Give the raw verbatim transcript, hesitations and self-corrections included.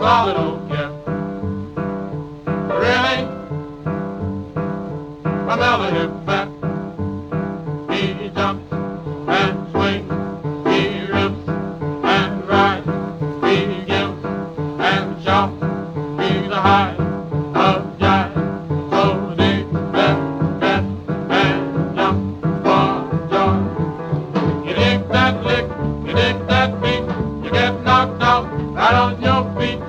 Bobby don't care. Really? Another hip back. He jumps and swings. He rips and rides. He gives and shouts. He's the high of